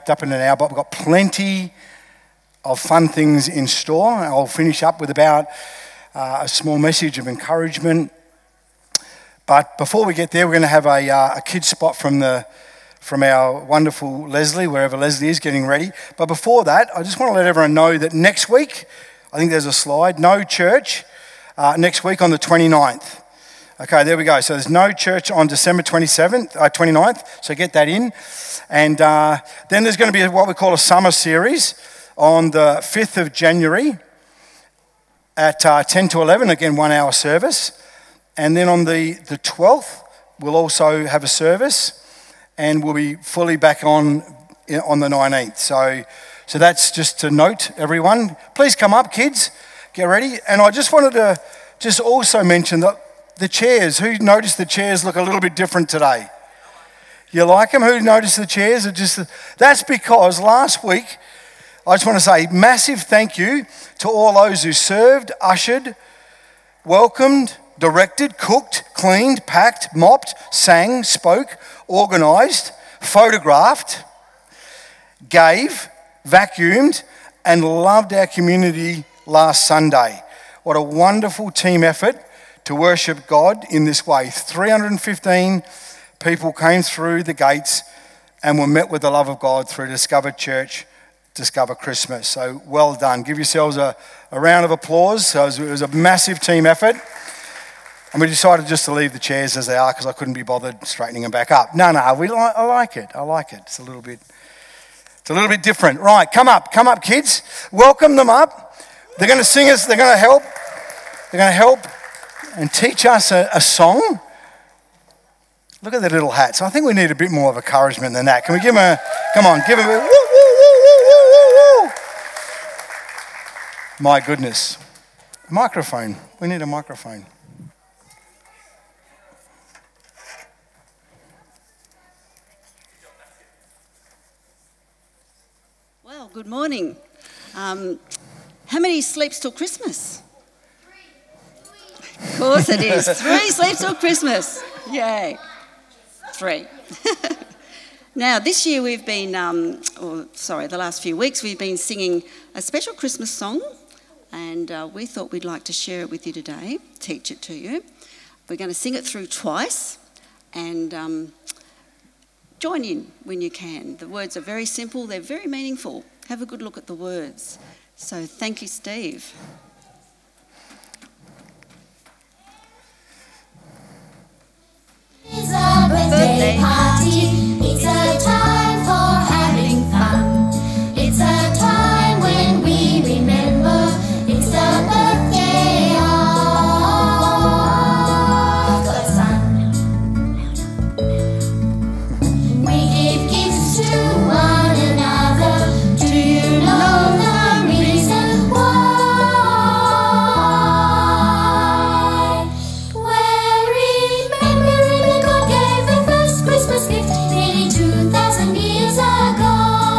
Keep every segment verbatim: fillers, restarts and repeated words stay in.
wrapped up in an hour, but we've got plenty of fun things in store. I'll finish up with about uh, a small message of encouragement. But before we get there, we're going to have a, uh, a kids spot from the from our wonderful Leslie, wherever Leslie is, getting ready. But before that, I just want to let everyone know that next week, I think there's a slide, no church uh, next week on the twenty-ninth. Okay, there we go. So there's no church on December twenty-seventh, uh, twenty-ninth, so get that in. And uh, then there's going to be what we call a summer series on the fifth of January at uh, ten to eleven, again, one hour service. And then on the, the twelfth, we'll also have a service, and we'll be fully back on on the nineteenth. So, so that's just to note, everyone. Please come up, kids. Get ready. And I just wanted to just also mention that the chairs. Who noticed the chairs look a little bit different today? You like them? Who noticed the chairs? Are just that's because last week, I just want to say massive thank you to all those who served, ushered, welcomed, directed, cooked, cleaned, packed, mopped, sang, spoke, organised, photographed, gave, vacuumed, and loved our community last Sunday. What a wonderful team effort to worship God in this way. three hundred fifteen people came through the gates and were met with the love of God through Discover Church, Discover Christmas. So well done. Give yourselves a, a round of applause. So it was, it was a massive team effort. And we decided just to leave the chairs as they are because I couldn't be bothered straightening them back up. No, no, we li- I like it. I like it. It's a little bit, it's a little bit different. Right, come up, come up, kids. Welcome them up. They're going to sing us. They're going to help. They're going to help and teach us a, a song. Look at their little hats. I think we need a bit more of encouragement than that. Can we give them a? Come on, give them a. Woo, woo, woo, woo, woo, woo, woo. My goodness, microphone. We need a microphone. Well, good morning. Um, how many sleeps till Christmas? Three. Of course it is. Three sleeps till Christmas. Yay. Three. Now, this year we've been, um, or sorry, the last few weeks we've been singing a special Christmas song, and uh, we thought we'd like to share it with you today, teach it to you. We're going to sing it through twice, and um, join in when you can. The words are very simple, they're very meaningful. Have a good look at the words. So thank you, Steve. It's a birthday party. It's a time for having fun. It's a time when we remember it's the birthday of the sun. We give gifts to one another. Do you know the reason why? We're remembering God gave the first Christmas gift nearly two thousand years ago.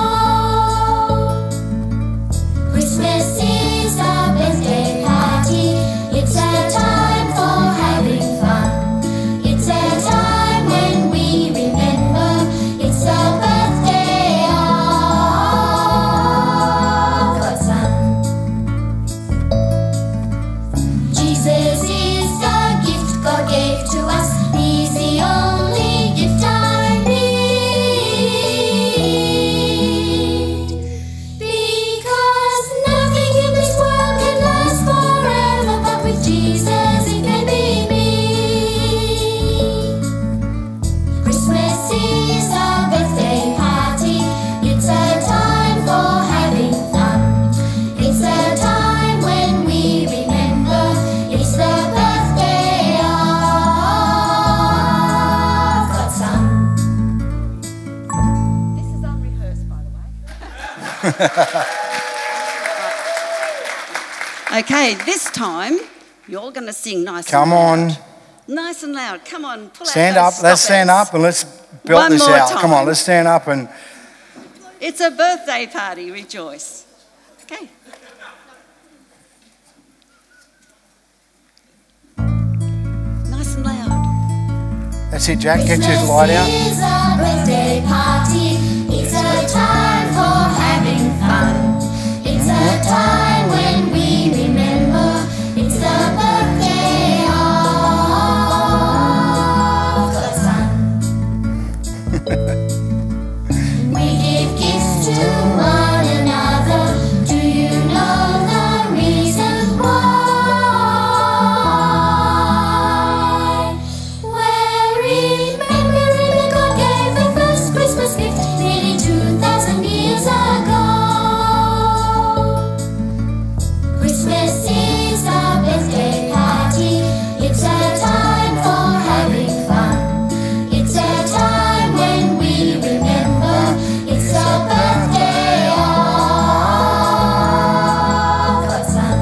Christmas is a birthday party. It's a time for having fun. It's a time when we remember it's the birthday of God's Son. Jesus is the gift God gave to us. He's the only gift I need. Because nothing in this world can last forever, but with Jesus it can be me. Christmas is a birthday party. It's a time for having fun. It's a time when we remember it's the birthday of God's Son. This is unrehearsed, by the way. Okay, this time you're going to sing nice Come and loud. on. Nice and loud. Come on, pull Stand out up. those Let's stand stoppers. up and let's belt One this more out. Come on, time. let's stand up and It's a birthday party, rejoice. Okay. Nice and loud. that's it, Jack. Get your light out. Christmas is a birthday party. It's a time to one another. Do you know the reason why? We're remembering that God gave the first Christmas gift nearly two thousand years ago. Christmas is a birthday party. It's a time for having fun. It's a time when we remember. It's the birthday of God's Son.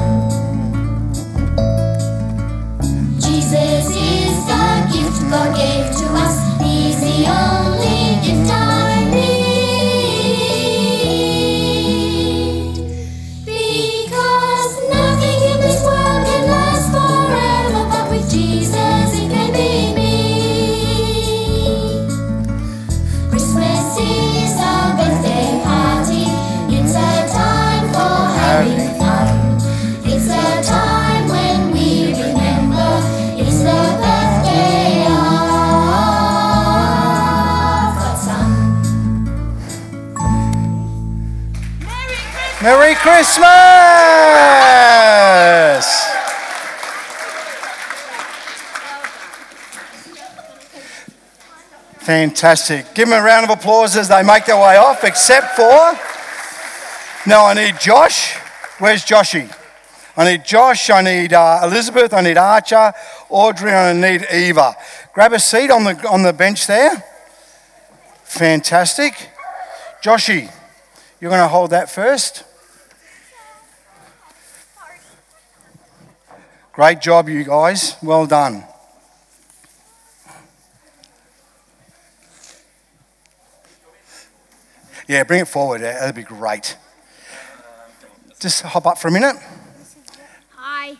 Jesus is the gift God gave to us. He's the only gift I need. Because nothing in this world can last forever, but with Jesus it can be me. Christmas is a birthday party. It's a time for having fun. It's a time when we remember. It's the birthday of God's Son. Merry Christmas! Fantastic. Give them a round of applause as they make their way off, except for... Now I need Josh. Where's Joshy? I need Josh, I need uh, Elizabeth, I need Archer, Audrey, and I need Eva. Grab a seat on the, on the bench there. Fantastic. Joshy, you're going to hold that first. Great job, you guys. Well done. Yeah, bring it forward. That'd be great. Just hop up for a minute. Hi.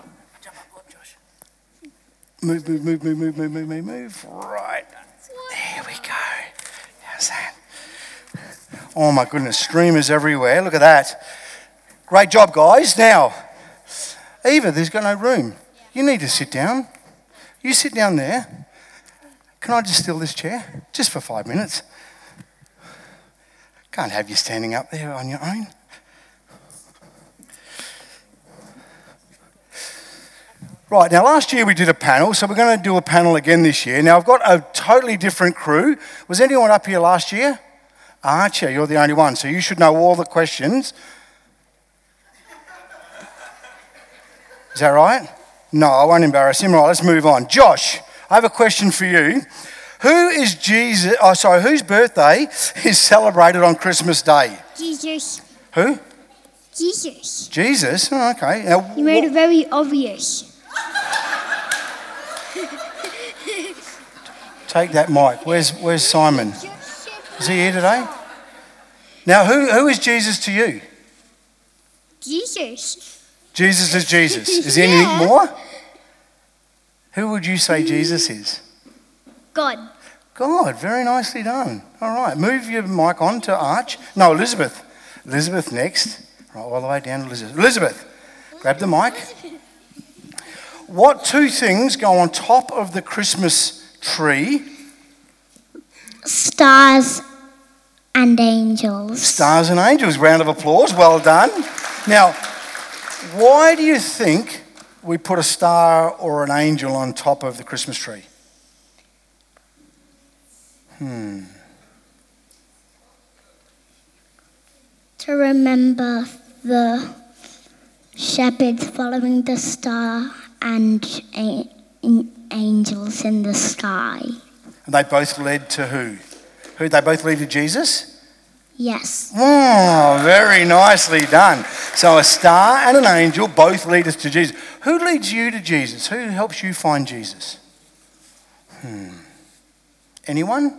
Move, move, move, move, move, move, move, move, move. Right. There we go. How's that? Oh my goodness, streamers everywhere. Look at that. Great job, guys. Now, Eva, there's got no room. You need to sit down. You sit down there. Can I just steal this chair? Just for five minutes. Can't have you standing up there on your own. Right, now last year we did a panel, so we're going to do a panel again this year. Now I've got a totally different crew. Was anyone up here last year? Archer, you're the only one, so you should know all the questions. Is that right? No, I won't embarrass him. Right, let's move on. Josh, I have a question for you. Who is Jesus, oh sorry, whose birthday is celebrated on Christmas Day? Jesus. Who? Jesus. Jesus, oh, okay. Now, You made what- it very obvious. Take that mic. Where's Where's Simon? Is he here today? Now, who who is Jesus to you? Jesus. Jesus is Jesus. Is there anything Yeah. more? Who would you say Jesus is? God. God, very nicely done. All right, move your mic on to Arch. No, Elizabeth. Elizabeth next. Right, all the way down to Elizabeth. Elizabeth, grab the mic. What two things go on top of the Christmas tree? Stars and angels. Stars and angels. Round of applause. Well done. Now, why do you think we put a star or an angel on top of the Christmas tree? Hmm. To remember the shepherds following the star and a- angels in the sky. And they both led to who? Who they both lead to Jesus? Yes. Oh, very nicely done. So a star and an angel both lead us to Jesus. Who leads you to Jesus? Who helps you find Jesus? Hmm. Anyone?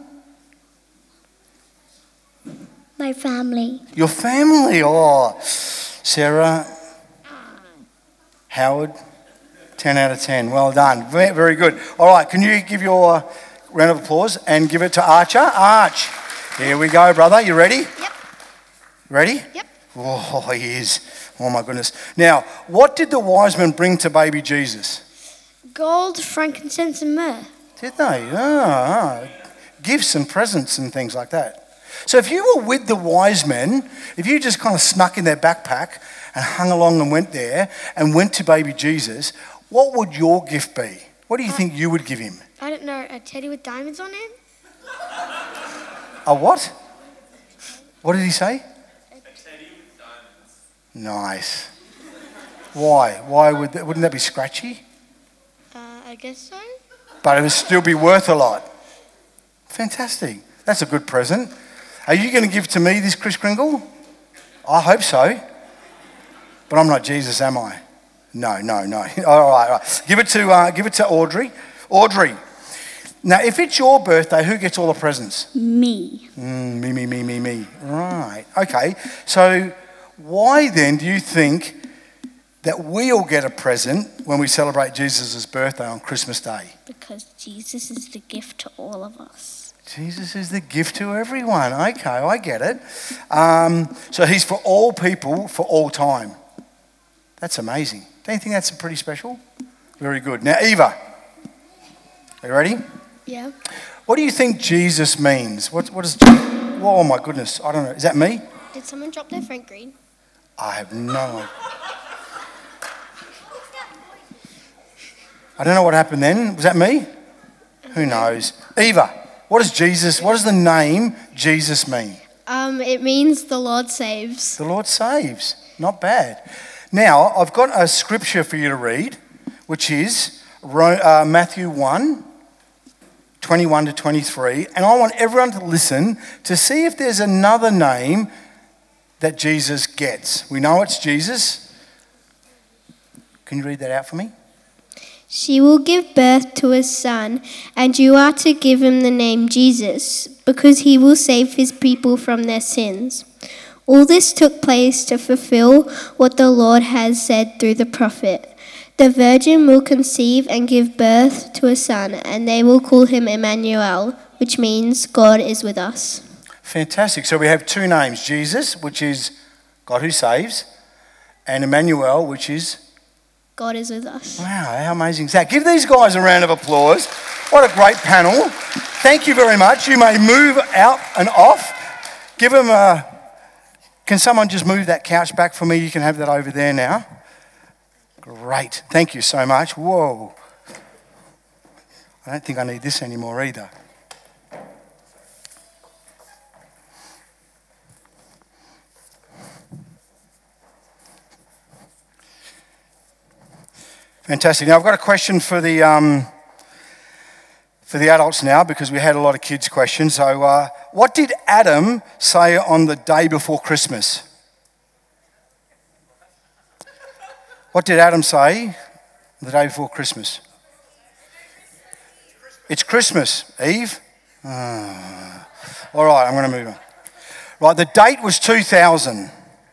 My family. Your family. Oh, Sarah, Howard, ten out of ten. Well done. Ve- Very good. All right, can you give your round of applause and give it to Archer? Arch. Here we go, brother. You ready? Yep. Ready? Yep. Oh, he is. Oh, my goodness. Now, what did the wise men bring to baby Jesus? Gold, frankincense, and myrrh. Did they? Ah, ah. Gifts and presents and things like that. So if you were with the wise men, if you just kind of snuck in their backpack and hung along and went there and went to baby Jesus, what would your gift be? What do you think you would give him? I don't know, a teddy with diamonds on it? A what? What did he say? A teddy with diamonds. Nice. Why? Why would that, wouldn't that be scratchy? Uh, I guess so. But it would still be worth a lot. Fantastic. That's a good present. Are you going to give to me this Kris Kringle? I hope so. But I'm not Jesus, am I? No, no, no. All right, all right. Give it to uh, give it to Audrey. Audrey. Now, if it's your birthday, who gets all the presents? Me. Mm, me, me, me, me, me. Right. Okay. So why then do you think that we all get a present when we celebrate Jesus' birthday on Christmas Day? Because Jesus is the gift to all of us. Jesus is the gift to everyone. Okay, I get it. Um, so he's for all people for all time. That's amazing. Don't you think that's pretty special? Very good. Now, Eva, are you ready? Yeah. What do you think Jesus means? What, what is... Oh, my goodness. I don't know. Is that me? Did someone drop their Frank Green? I have no idea. I don't know what happened then. Was that me? Who knows? Eva, what does Jesus, what does the name Jesus mean? Um, it means the Lord saves. The Lord saves. Not bad. Now, I've got a scripture for you to read, which is uh, Matthew one, twenty-one to twenty-three. And I want everyone to listen to see if there's another name that Jesus gets. We know it's Jesus. Can you read that out for me? She will give birth to a son, and you are to give him the name Jesus, because he will save his people from their sins. All this took place to fulfill what the Lord has said through the prophet. The virgin will conceive and give birth to a son, and they will call him Emmanuel, which means God is with us. Fantastic. So we have two names, Jesus, which is God who saves, and Emmanuel, which is... God is with us. Wow, how amazing is that? Give these guys a round of applause. What a great panel. Thank you very much. You may move out and off. Give them a... Can someone just move that couch back for me? You can have that over there now. Great. Thank you so much. Whoa. I don't think I need this anymore either. Fantastic. Now I've got a question for the um, for the adults now, because we had a lot of kids' questions. So, uh, what did Adam say on the day before Christmas? What did Adam say the day before Christmas? It's Christmas, Eve. Ah. All right, I'm going to move on. Right, the date was two thousand.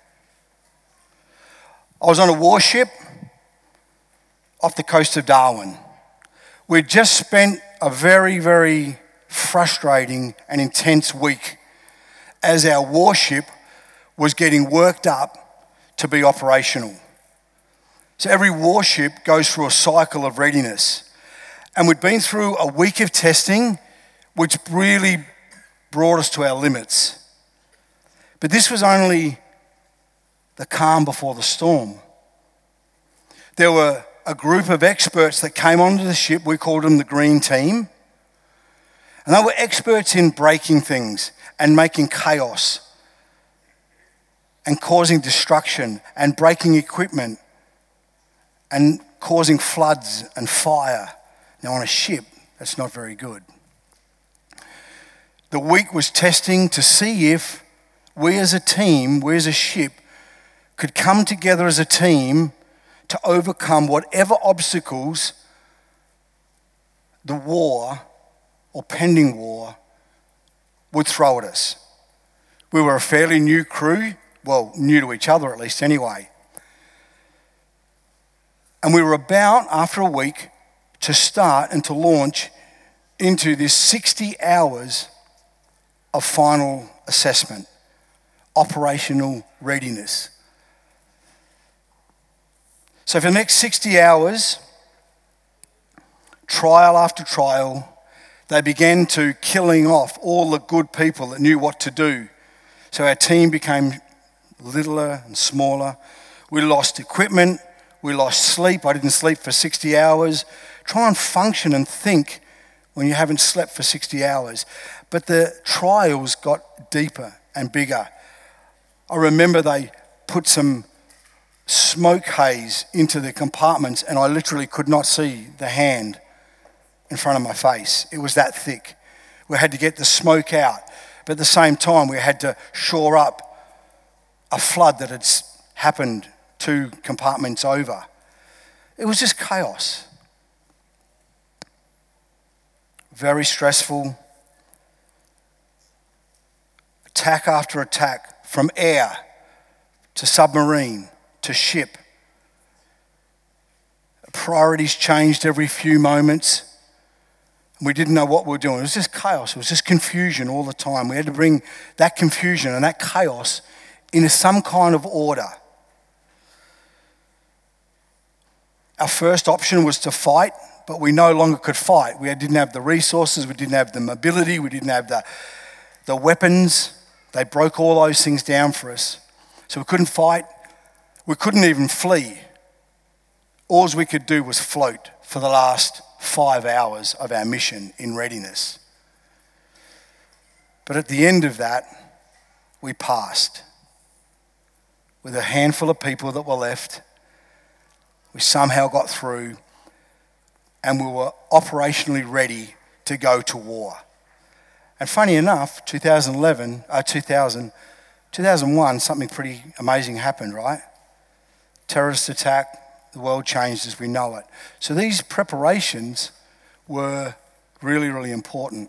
I was on a warship off the coast of Darwin. We'd just spent a very, very frustrating and intense week as our warship was getting worked up to be operational. So every warship goes through a cycle of readiness. And we'd been through a week of testing, which really brought us to our limits. But this was only the calm before the storm. There were a group of experts that came onto the ship. We called them the Green Team. And they were experts in breaking things and making chaos and causing destruction and breaking equipment and causing floods and fire. Now, on a ship, that's not very good. The week was testing to see if we as a team, we as a ship, could come together as a team to overcome whatever obstacles the war or pending war would throw at us. We were a fairly new crew, well, new to each other at least anyway. And we were about, after a week, to start and to launch into this sixty hours of final assessment, operational readiness. So for the next sixty hours, trial after trial, They began to killing off all the good people that knew what to do. So our team became littler and smaller. We lost equipment. We lost sleep. I didn't sleep for sixty hours. Try and function and think when you haven't slept for sixty hours. But the trials got deeper and bigger. I remember they put some smoke haze into the compartments and I literally could not see the hand in front of my face. It was that thick. We had to get the smoke out. But at the same time, we had to shore up a flood that had happened two compartments over. It was just chaos. Very stressful. Attack after attack, from air to submarine to ship. Priorities changed every few moments. We didn't know what we were doing. It was just chaos. It was just confusion all the time. We had to bring that confusion and that chaos into some kind of order. Our first option was to fight, but we no longer could fight. We didn't have the resources. We didn't have the mobility. We didn't have the, the weapons. They broke all those things down for us. So we couldn't fight. We couldn't even flee. All we could do was float for the last five hours of our mission in readiness. But at the end of that, we passed. With a handful of people that were left, we somehow got through and we were operationally ready to go to war. And funny enough, two thousand eleven, uh, two thousand, two thousand one, something pretty amazing happened, right? Terrorist attack, the world changed as we know it. So these preparations were really, really important.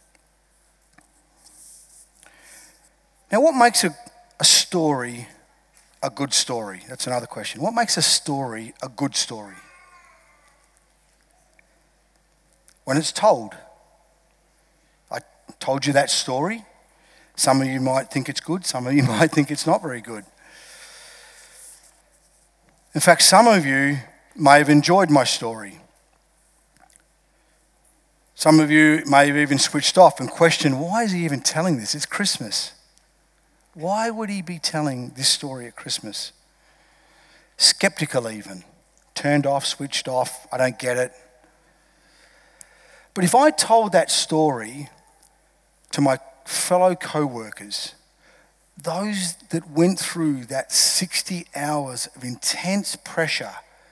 Now, what makes a, a story a good story? That's another question. What makes a story a good story? When it's told. I told you that story. Some of you might think it's good. Some of you might think it's not very good. In fact, some of you may have enjoyed my story. Some of you may have even switched off and questioned, why is he even telling this? It's Christmas. Why would he be telling this story at Christmas? Skeptical even. Turned off, switched off, I don't get it. But if I told that story to my fellow co-workers, those that went through that sixty hours of intense pressure,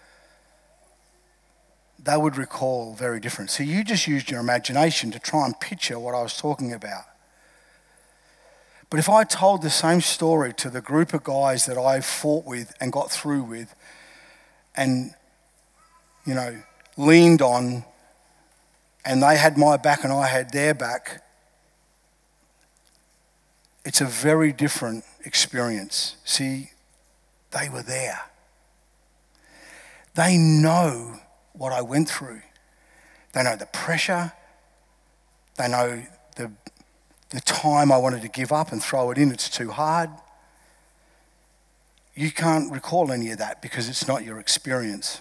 they would recall very different. So you just used your imagination to try and picture what I was talking about. But if I told the same story to the group of guys that I fought with and got through with and, you know, leaned on, and they had my back and I had their back, it's a very different experience. See, they were there. They know what I went through. They know the pressure. They know the, the time I wanted to give up and throw it in. It's too hard. You can't recall any of that because it's not your experience.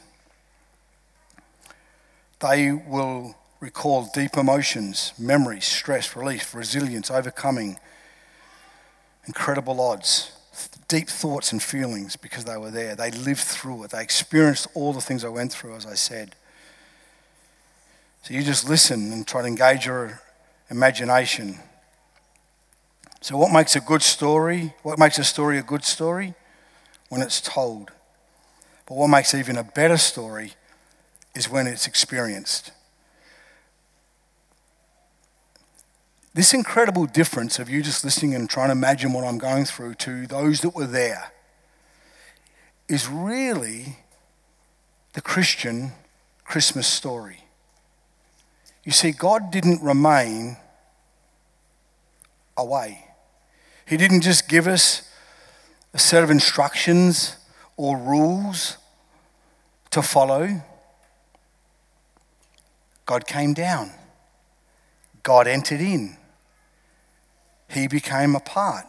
They will recall deep emotions, memories, stress, relief, resilience, overcoming incredible odds, deep thoughts and feelings because they were there. They lived through it. They experienced all the things I went through, as I said. So you just listen and try to engage your imagination. So what makes a good story? What makes a story a good story? When it's told. But what makes even a better story is when it's experienced. This incredible difference of you just listening and trying to imagine what I'm going through to those that were there is really the Christian Christmas story. You see, God didn't remain away. He didn't just give us a set of instructions or rules to follow. God came down. God entered in. He became a part.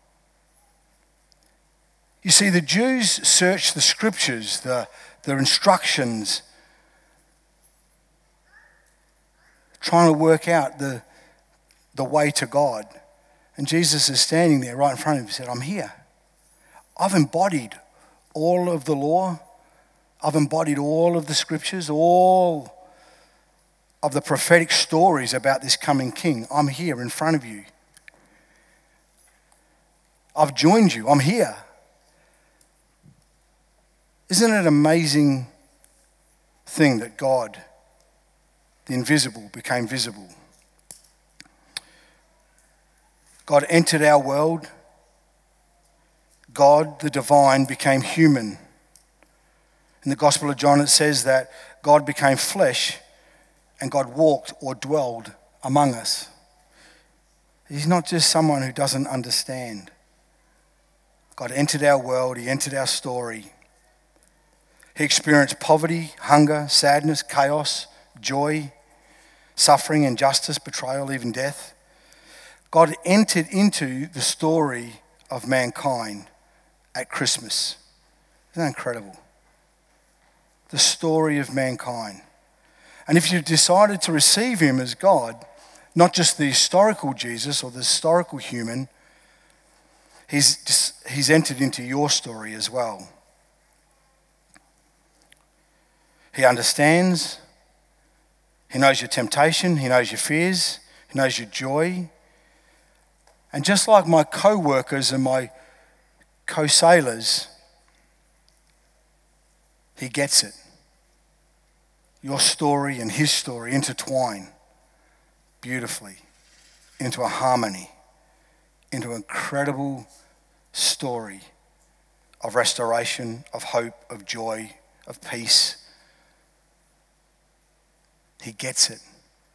You see, the Jews searched the scriptures, the, the instructions, trying to work out the, the way to God. And Jesus is standing there right in front of him and said, I'm here. I've embodied all of the law. I've embodied all of the scriptures, all of the prophetic stories about this coming king. I'm here in front of you. I've joined you. I'm here. Isn't it an amazing thing that God, the invisible, became visible? God entered our world. God, the divine, became human. In the Gospel of John, it says that God became flesh and God walked or dwelled among us. He's not just someone who doesn't understand. God entered our world. He entered our story. He experienced poverty, hunger, sadness, chaos, joy, suffering, injustice, betrayal, even death. God entered into the story of mankind at Christmas. Isn't that incredible? The story of mankind. And if you've decided to receive him as God, not just the historical Jesus or the historical human, he's, he's entered into your story as well. He understands. He knows your temptation. He knows your fears. He knows your joy. And just like my co-workers and my co-sailors, he gets it. Your story and his story intertwine beautifully into a harmony, into an incredible story of restoration, of hope, of joy, of peace. He gets it.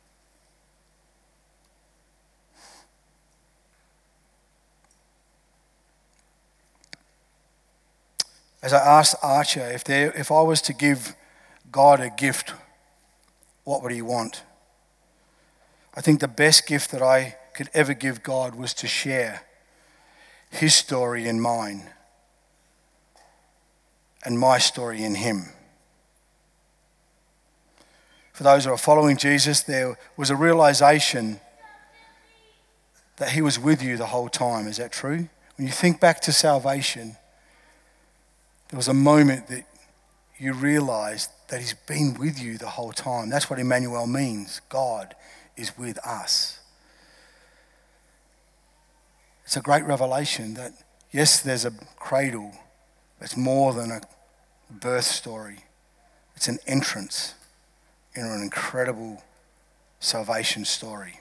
As I asked Archer, if there, if I was to give God a gift, what would he want? I think the best gift that I could ever give God was to share his story in mine and my story in him. For those who are following Jesus, there was a realization that he was with you the whole time. Is that true? When you think back to salvation, there was a moment that you realized that he's been with you the whole time. That's what Emmanuel means. God is with us. It's a great revelation that, yes, there's a cradle. It's more than a birth story. It's an entrance into an incredible salvation story.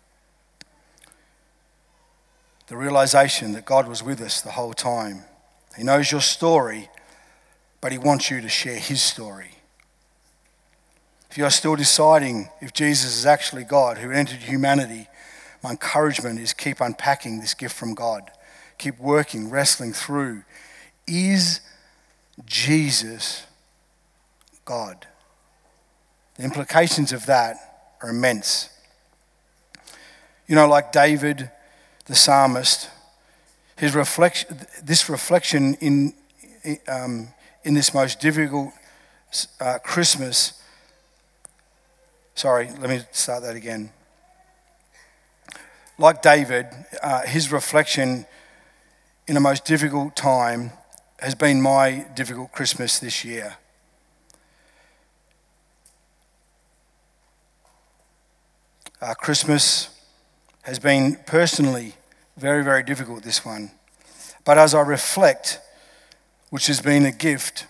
The realization that God was with us the whole time. He knows your story, but he wants you to share his story. If you're still deciding if Jesus is actually God who entered humanity, my encouragement is keep unpacking this gift from God. Keep working, wrestling through. Is Jesus God? The implications of that are immense. You know, like David, the psalmist, his reflection, this reflection in um, in this most difficult uh, Christmas. Sorry, let me start that again. Like David, uh, his reflection in a most difficult time has been my difficult Christmas this year. Uh, Christmas has been personally very, very difficult, this one. But as I reflect, which has been a gift,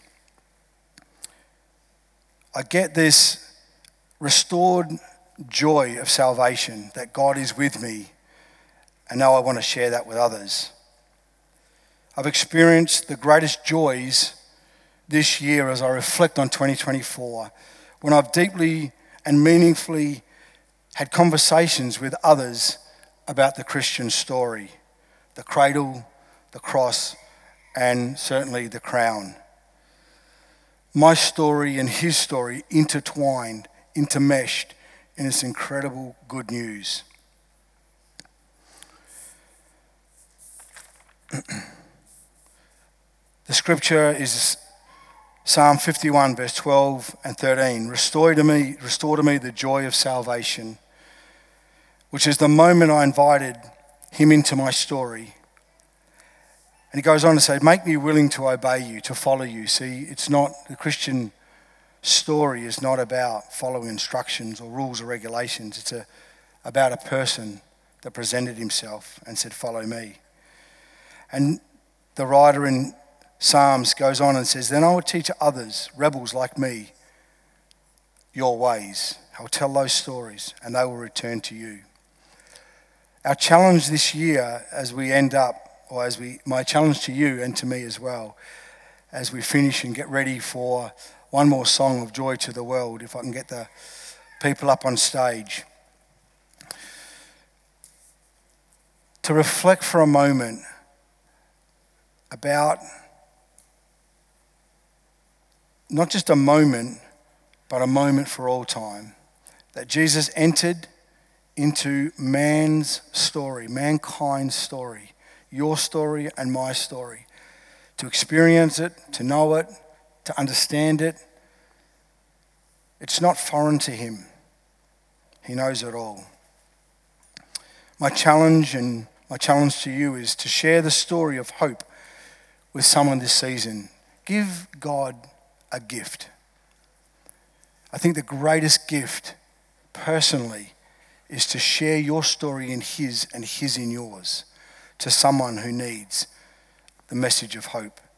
I get this restored joy of salvation, that God is with me, and now I want to share that with others. I've experienced the greatest joys this year as I reflect on twenty twenty-four, when I've deeply and meaningfully had conversations with others about the Christian story, the cradle, the cross, and certainly the crown. My story and his story intertwined, intermeshed in this incredible good news. The scripture is Psalm fifty-one, verse twelve and thirteen. Restore to me, restore to me the joy of salvation, which is the moment I invited him into my story. And he goes on to say, make me willing to obey you, to follow you. See, it's not, the Christian story is not about following instructions or rules or regulations. It's a, about a person that presented himself and said, follow me. And the writer in Psalms goes on and says, then I will teach others, rebels like me, your ways. I'll tell those stories and they will return to you. Our challenge this year as we end up, or as we, my challenge to you and to me as well, as we finish and get ready for one more song of Joy to the World, if I can get the people up on stage, to reflect for a moment about not just a moment, but a moment for all time, that Jesus entered into man's story, mankind's story, your story and my story, to experience it, to know it, to understand it. It's not foreign to him. He knows it all. My challenge and my challenge to you is to share the story of hope with someone this season. Give God a gift. I think the greatest gift, personally, is to share your story in his and his in yours to someone who needs the message of hope.